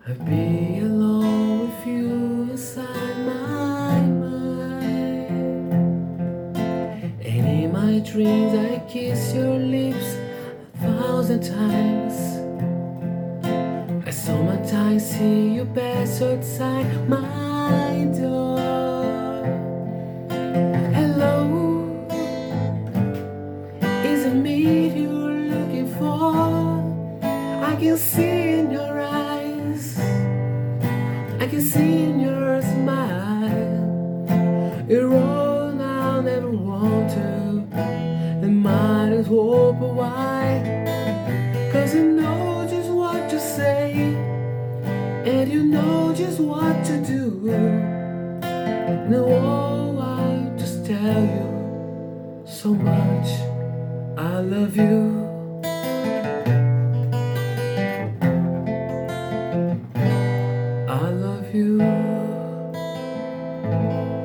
I'd be alone with you inside my mind. And in my dreams I kiss your lips 1,000 times. I sometimes see you pass outside my door. Hello, is it me you're looking for? I can see in your eyes, I can see in your smile. You're all I never want to, and might as well open wide. 'Cause you know just what to say, and you know just what to do. No, I just tell you so much I love you. I love you.